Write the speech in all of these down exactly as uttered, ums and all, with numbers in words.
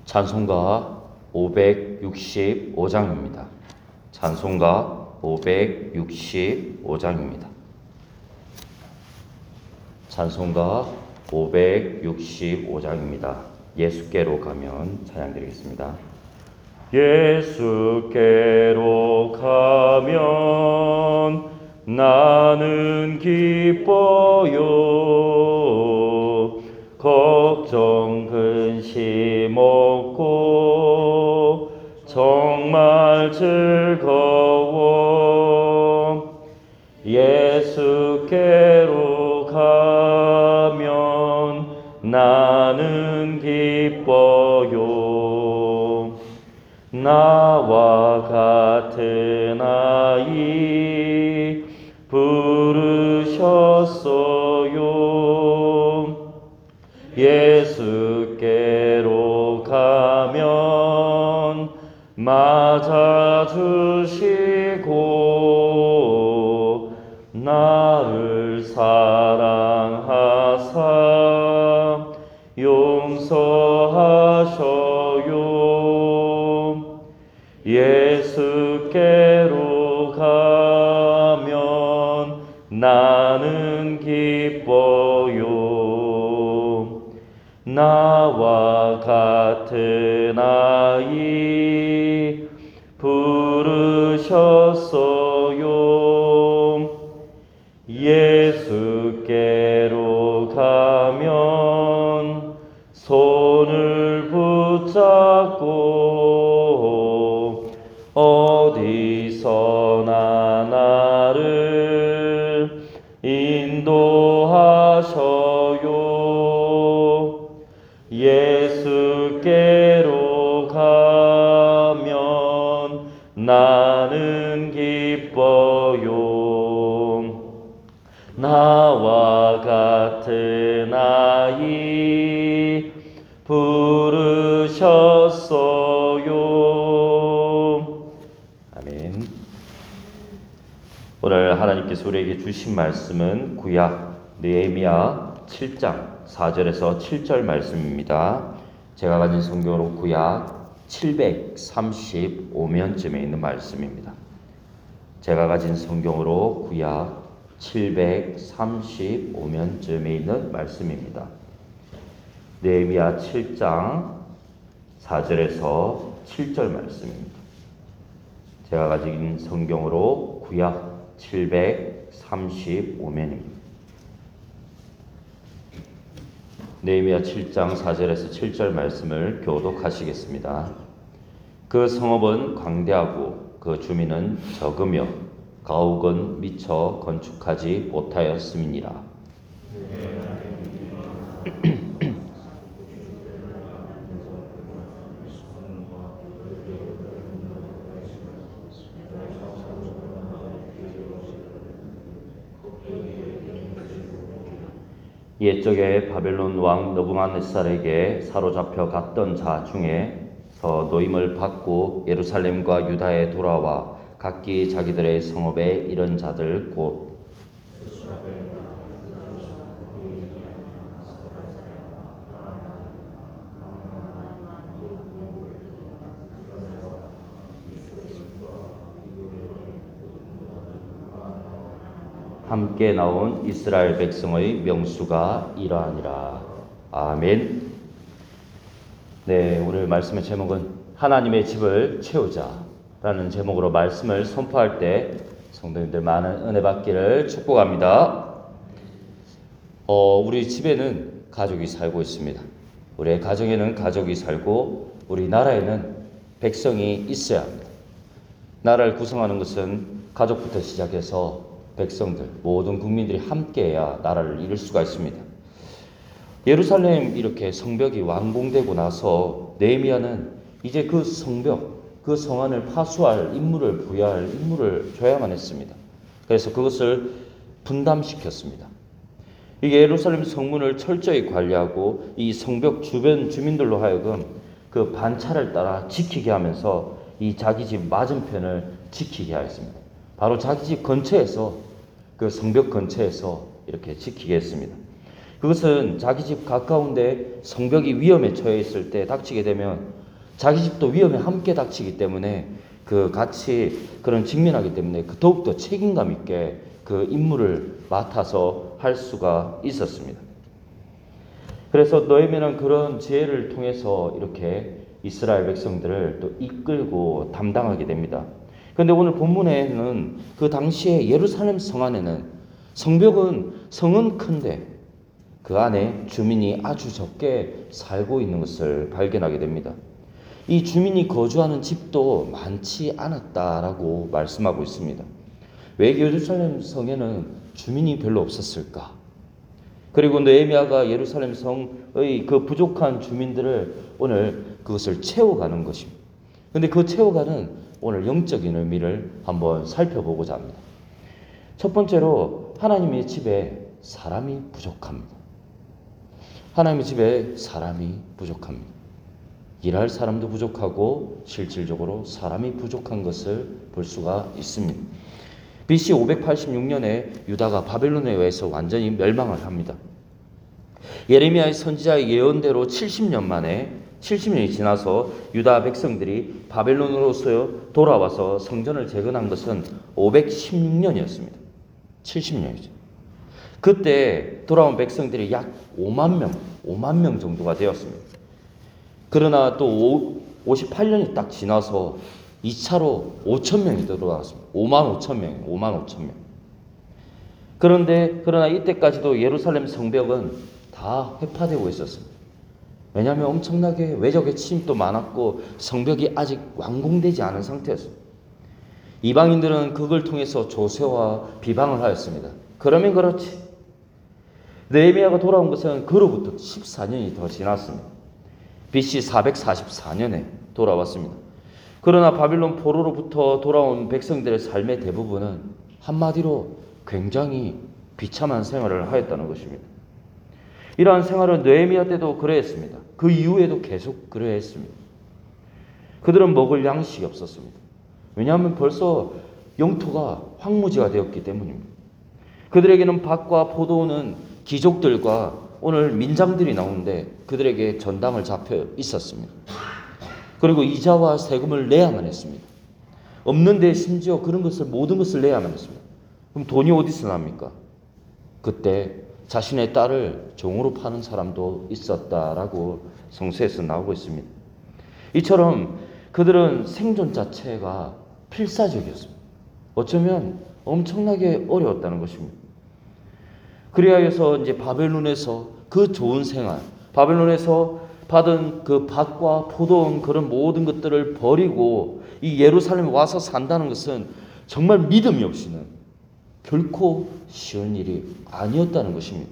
찬송가 오백육십오 장입니다. 찬송가 오백육십오 장입니다. 찬송가 오백육십오 장입니다. 예수께로 가면 찬양 드리겠습니다. 예수께로 가면 나는 기뻐요. 걱정 근심 없고 정말 즐거워. 예수께로 가면 나는 기뻐요. 나와 같은 아이 부르셨어요. 예수께로 가면 맞아주시고 나를 사랑하사 용서하셔요. 예수께로 가면 나는 기뻐요. 나와 같은 아이 부르셨어요. 예수께로 가면 손을 붙잡고 어디서나 나를 인도하셔요. 예수께로 가면 나는 기뻐요. 나와 같은 아이 부르셨어요. 아멘. 오늘 하나님께서 우리에게 주신 말씀은 구약 느헤미야 칠 장 사 절에서 칠 절 말씀입니다. 제가 가진 성경으로 구약 칠백삼십오 면쯤에 있는 말씀입니다. 제가 가진 성경으로 구약 칠백삼십오 면쯤에 있는 말씀입니다. 느헤미야 칠 장 사 절에서 칠 절 말씀입니다. 제가 가진 성경으로 구약 칠백삼십오 면입니다. 느헤미야 칠 장 사 절에서 칠 절 말씀을 교독하시겠습니다. 그 성읍은 광대하고 그 주민은 적으며 가옥은 미처 건축하지 못하였음이니라. 옛적에 바벨론 왕 느부갓네살에게 사로잡혀 갔던 자 중에서 노임을 받고 예루살렘과 유다에 돌아와 각기 자기들의 성읍에 이른 자들 곧 함께 나온 이스라엘 백성의 명수가 이러하니라. 아멘. 네, 오늘 말씀의 제목은 하나님의 집을 채우자 라는 제목으로 말씀을 선포할 때 성도님들 많은 은혜 받기를 축복합니다. 어, 우리 집에는 가족이 살고 있습니다. 우리의 가정에는 가족이 살고 우리 나라에는 백성이 있어야 합니다. 나라를 구성하는 것은 가족부터 시작해서 백성들, 모든 국민들이 함께해야 나라를 이룰 수가 있습니다. 예루살렘 이렇게 성벽이 완공되고 나서 느헤미야는 이제 그 성벽, 그 성안을 파수할 임무를 부여할 임무를 줘야만 했습니다. 그래서 그것을 분담시켰습니다. 이게 예루살렘 성문을 철저히 관리하고 이 성벽 주변 주민들로 하여금 그 반차를 따라 지키게 하면서 이 자기 집 맞은편을 지키게 하였습니다. 바로 자기 집 근처에서 그 성벽 근처에서 이렇게 지키게 했습니다. 그것은 자기 집 가까운데 성벽이 위험에 처해 있을 때 닥치게 되면 자기 집도 위험에 함께 닥치기 때문에 그 같이 그런 직면하기 때문에 그 더욱더 책임감 있게 그 임무를 맡아서 할 수가 있었습니다. 그래서 느헤미야는 그런 지혜를 통해서 이렇게 이스라엘 백성들을 또 이끌고 담당하게 됩니다. 그런데 오늘 본문에는 그 당시에 예루살렘 성 안에는 성벽은 성은 큰데 그 안에 주민이 아주 적게 살고 있는 것을 발견하게 됩니다. 이 주민이 거주하는 집도 많지 않았다라고 말씀하고 있습니다. 왜 예루살렘 성에는 주민이 별로 없었을까? 그리고 느헤미야가 예루살렘 성의 그 부족한 주민들을 오늘 그것을 채워가는 것입니다. 그런데 그 채워가는 오늘 영적인 의미를 한번 살펴보고자 합니다. 첫 번째로 하나님의 집에 사람이 부족합니다. 하나님의 집에 사람이 부족합니다. 일할 사람도 부족하고 실질적으로 사람이 부족한 것을 볼 수가 있습니다. 비씨 오백팔십육 년에 유다가 바벨론에 의해서 완전히 멸망을 합니다. 예레미야의 선지자의 예언대로 칠십 년 만에 칠십 년이 지나서 유다 백성들이 바벨론으로서 돌아와서 성전을 재건한 것은 오백십육 년이었습니다. 칠십 년이죠. 그때 돌아온 백성들이 약 오만 명, 오만 명 정도가 되었습니다. 그러나 또 오십팔 년이 딱 지나서 이 차로 오천 명이 들어왔습니다. 오만 오천 명, 오만 오천 명. 그런데 그러나 이때까지도 예루살렘 성벽은 다 회파되고 있었습니다. 왜냐하면 엄청나게 외적의 침입도 많았고 성벽이 아직 완공되지 않은 상태였습니다. 이방인들은 그걸 통해서 조세와 비방을 하였습니다. 그러면 그렇지. 느헤미야가 돌아온 것은 그로부터 십사 년이 더 지났습니다. 비씨 사백사십사 년에 돌아왔습니다. 그러나 바빌론 포로로부터 돌아온 백성들의 삶의 대부분은 한마디로 굉장히 비참한 생활을 하였다는 것입니다. 이러한 생활은 느헤미야 때도 그러했습니다. 그 이후에도 계속 그러했습니다. 그들은 먹을 양식이 없었습니다. 왜냐하면 벌써 영토가 황무지가 되었기 때문입니다. 그들에게는 밭과 포도는 귀족들과 오늘 민장들이 나오는데 그들에게 전당을 잡혀 있었습니다. 그리고 이자와 세금을 내야만 했습니다. 없는데 심지어 그런 것을 모든 것을 내야만 했습니다. 그럼 돈이 어디서 납니까? 그때 자신의 딸을 종으로 파는 사람도 있었다라고 성서에서 나오고 있습니다. 이처럼 그들은 생존 자체가 필사적이었습니다. 어쩌면 엄청나게 어려웠다는 것입니다. 그리하여서 이제 바벨론에서 그 좋은 생활, 바벨론에서 받은 그 밭과 포도원 그런 모든 것들을 버리고 이 예루살렘에 와서 산다는 것은 정말 믿음이 없이는 결코 쉬운 일이 아니었다는 것입니다.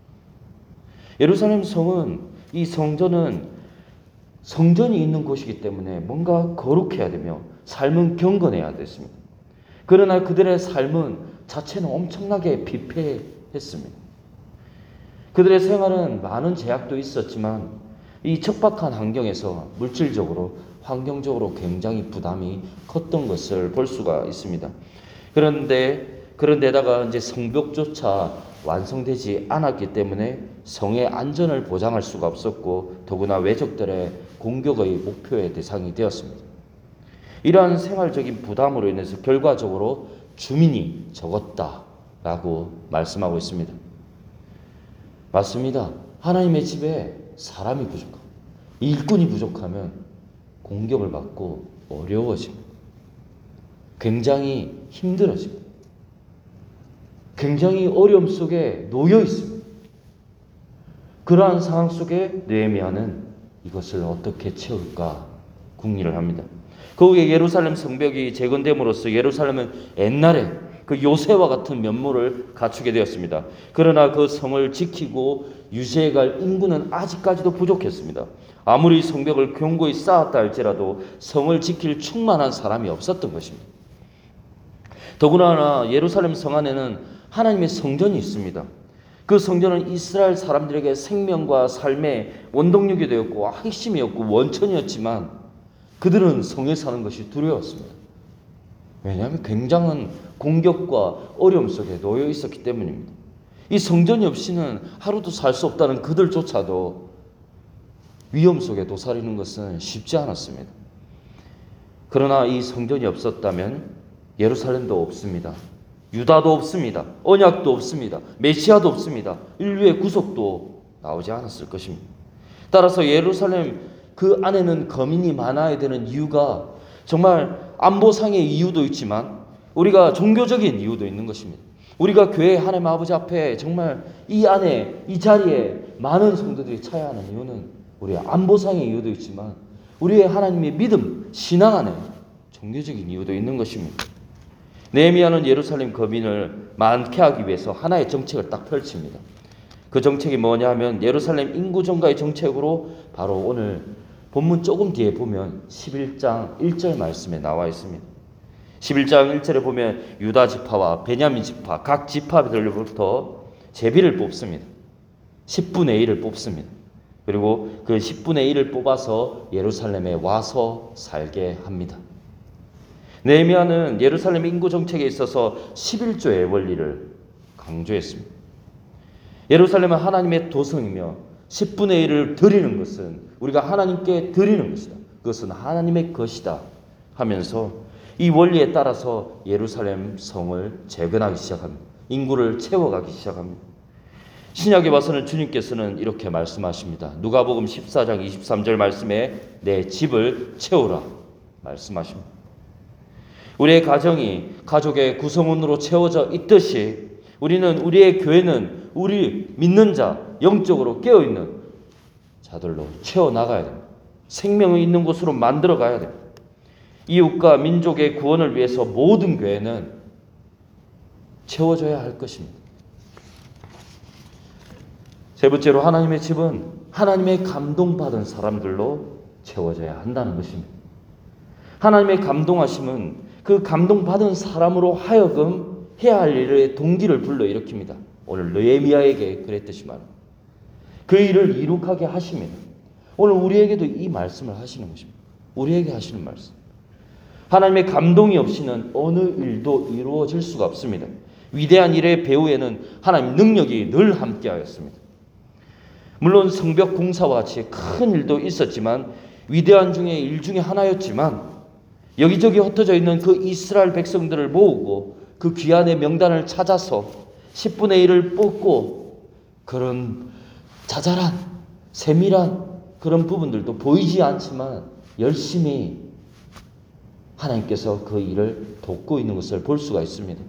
예루살렘 성은 이 성전은 성전이 있는 곳이기 때문에 뭔가 거룩해야 되며 삶은 경건해야 됐습니다. 그러나 그들의 삶은 자체는 엄청나게 비폐했습니다. 그들의 생활은 많은 제약도 있었지만 이 척박한 환경에서 물질적으로 환경적으로 굉장히 부담이 컸던 것을 볼 수가 있습니다. 그런데 그런데다가 이제 성벽조차 완성되지 않았기 때문에 성의 안전을 보장할 수가 없었고 더구나 외적들의 공격의 목표의 대상이 되었습니다. 이러한 생활적인 부담으로 인해서 결과적으로 주민이 적었다라고 말씀하고 있습니다. 맞습니다. 하나님의 집에 사람이 부족합니다. 일꾼이 부족하면 공격을 받고 어려워집니다. 굉장히 힘들어집니다. 굉장히 어려움 속에 놓여 있습니다. 그러한 상황 속에 느헤미야는 이것을 어떻게 채울까 궁리를 합니다. 그 후에 예루살렘 성벽이 재건됨으로써 예루살렘은 옛날에 그 요새와 같은 면모를 갖추게 되었습니다. 그러나 그 성을 지키고 유지해갈 인구는 아직까지도 부족했습니다. 아무리 성벽을 견고히 쌓았다 할지라도 성을 지킬 충만한 사람이 없었던 것입니다. 더구나 예루살렘 성 안에는 하나님의 성전이 있습니다. 그 성전은 이스라엘 사람들에게 생명과 삶의 원동력이 되었고 핵심이었고 원천이었지만 그들은 성에 사는 것이 두려웠습니다. 왜냐하면 굉장한 공격과 어려움 속에 놓여 있었기 때문입니다. 이 성전이 없이는 하루도 살 수 없다는 그들조차도 위험 속에 도사리는 것은 쉽지 않았습니다. 그러나 이 성전이 없었다면 예루살렘도 없습니다. 유다도 없습니다. 언약도 없습니다. 메시아도 없습니다. 인류의 구속도 나오지 않았을 것입니다. 따라서 예루살렘 그 안에는 거민이 많아야 되는 이유가 정말 안보상의 이유도 있지만 우리가 종교적인 이유도 있는 것입니다. 우리가 교회 하나님 아버지 앞에 정말 이 안에 이 자리에 많은 성도들이 차야 하는 이유는 우리의 안보상의 이유도 있지만 우리의 하나님의 믿음, 신앙 안에 종교적인 이유도 있는 것입니다. 느헤미야는 예루살렘 거민을 많게 하기 위해서 하나의 정책을 딱 펼칩니다. 그 정책이 뭐냐 하면 예루살렘 인구 증가의 정책으로 바로 오늘 본문 조금 뒤에 보면 십일 장 일 절 말씀에 나와 있습니다. 십일 장 일 절에 보면 유다 지파와 베냐민 지파 각 지파들로부터 제비를 뽑습니다. 십분의 일을 뽑습니다. 그리고 그 십분의 일을 뽑아서 예루살렘에 와서 살게 합니다. 느헤미야는 예루살렘 인구 정책에 있어서 십일조의 원리를 강조했습니다. 예루살렘은 하나님의 도성이며 십분의 일을 드리는 것은 우리가 하나님께 드리는 것이다. 그것은 하나님의 것이다 하면서 이 원리에 따라서 예루살렘 성을 재건하기 시작합니다. 인구를 채워가기 시작합니다. 신약에 와서는 주님께서는 이렇게 말씀하십니다. 누가복음 십사 장 이십삼 절 말씀에 내 집을 채우라 말씀하십니다. 우리의 가정이 가족의 구성원으로 채워져 있듯이 우리는 우리의 교회는 우리 믿는 자, 영적으로 깨어있는 자들로 채워나가야 됩니다. 생명이 있는 곳으로 만들어 가야 됩니다. 이웃과 민족의 구원을 위해서 모든 교회는 채워져야 할 것입니다. 세 번째로 하나님의 집은 하나님의 감동받은 사람들로 채워져야 한다는 것입니다. 하나님의 감동하심은 그 감동받은 사람으로 하여금 해야 할 일의 동기를 불러일으킵니다. 오늘 느헤미야에게 그랬듯이 말입니다. 그 일을 이룩하게 하십니다. 오늘 우리에게도 이 말씀을 하시는 것입니다. 우리에게 하시는 말씀. 하나님의 감동이 없이는 어느 일도 이루어질 수가 없습니다. 위대한 일의 배후에는 하나님 능력이 늘 함께하였습니다. 물론 성벽 공사와 같이 큰 일도 있었지만 위대한 중에 일 중에 하나였지만 여기저기 흩어져 있는 그 이스라엘 백성들을 모으고 그 귀한의 명단을 찾아서 십분의 일을 뽑고 그런 자잘한 세밀한 그런 부분들도 보이지 않지만 열심히 하나님께서 그 일을 돕고 있는 것을 볼 수가 있습니다.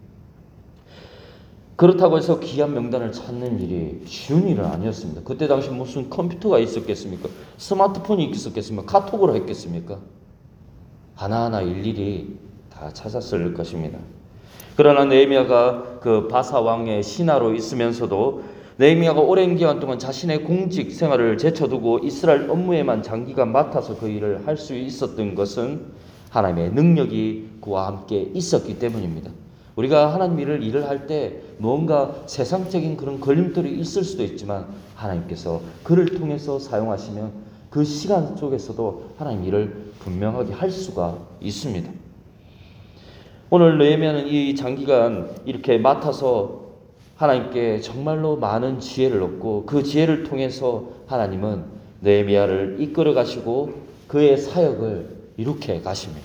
그렇다고 해서 귀한 명단을 찾는 일이 쉬운 일은 아니었습니다. 그때 당시 무슨 컴퓨터가 있었겠습니까? 스마트폰이 있었겠습니까? 카톡으로 했겠습니까? 하나하나 일일이 다 찾았을 것입니다. 그러나 느헤미야가 그 바사 왕의 신하로 있으면서도 느헤미야가 오랜 기간 동안 자신의 공직 생활을 제쳐두고 이스라엘 업무에만 장기간 맡아서 그 일을 할 수 있었던 것은 하나님의 능력이 그와 함께 있었기 때문입니다. 우리가 하나님 일을 일을 할 때 뭔가 세상적인 그런 걸림돌이 있을 수도 있지만 하나님께서 그를 통해서 사용하시면 그 시간 속에서도 하나님 일을 분명하게 할 수가 있습니다. 오늘 느헤미야는 이 장기간 이렇게 맡아서 하나님께 정말로 많은 지혜를 얻고 그 지혜를 통해서 하나님은 느헤미야를 이끌어 가시고 그의 사역을 이룩해 가십니다.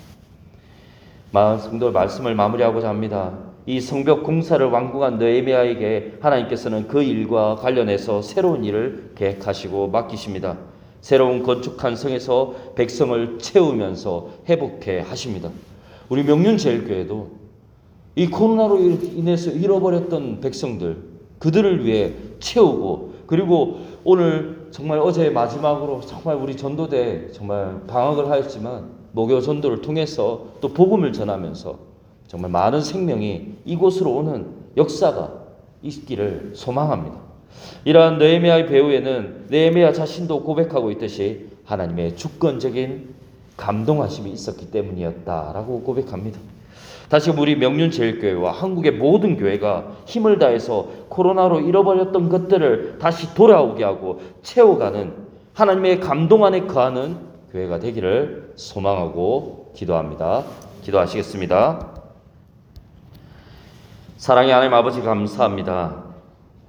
성도 말씀을 마무리하고자 합니다. 이 성벽 공사를 완공한 느헤미야에게 하나님께서는 그 일과 관련해서 새로운 일을 계획하시고 맡기십니다. 새로운 건축한 성에서 백성을 채우면서 회복해 하십니다. 우리 명륜제일교회도 이 코로나로 인해서 잃어버렸던 백성들, 그들을 위해 채우고, 그리고 오늘 정말 어제 마지막으로 정말 우리 전도대 정말 방학을 하였지만 목요 전도를 통해서 또 복음을 전하면서 정말 많은 생명이 이곳으로 오는 역사가 있기를 소망합니다. 이러한 느헤미야의 배후에는 느헤미야 자신도 고백하고 있듯이 하나님의 주권적인 감동하심이 있었기 때문이었다라고 고백합니다. 다시 우리 명륜제일교회와 한국의 모든 교회가 힘을 다해서 코로나로 잃어버렸던 것들을 다시 돌아오게 하고 채워가는 하나님의 감동 안에 거하는 교회가 되기를 소망하고 기도합니다. 기도하시겠습니다. 사랑의 하나님 아버지 감사합니다.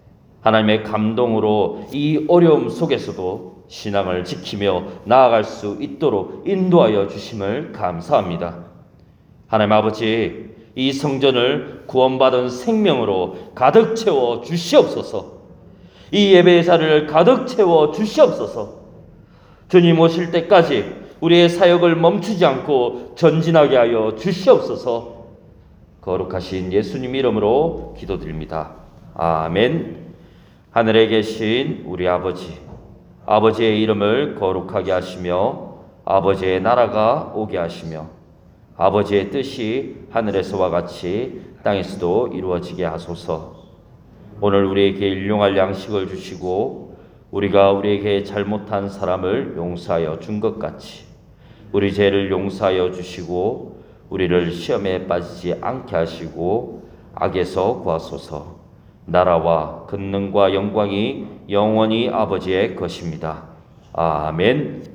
하나님의 감동으로 이 어려움 속에서도 신앙을 지키며 나아갈 수 있도록 인도하여 주심을 감사합니다. 하나님 아버지, 이 성전을 구원받은 생명으로 가득 채워 주시옵소서. 이 예배의 자리를 가득 채워 주시옵소서. 주님 오실 때까지 우리의 사역을 멈추지 않고 전진하게 하여 주시옵소서. 거룩하신 예수님 이름으로 기도드립니다. 아멘. 하늘에 계신 우리 아버지, 아버지의 이름을 거룩하게 하시며 아버지의 나라가 오게 하시며 아버지의 뜻이 하늘에서와 같이 땅에서도 이루어지게 하소서. 오늘 우리에게 일용할 양식을 주시고 우리가 우리에게 잘못한 사람을 용서하여 준 것 같이 우리 죄를 용서하여 주시고 우리를 시험에 빠지지 않게 하시고 악에서 구하소서. 나라와 권능과 영광이 영원히 아버지의 것입니다. 아멘.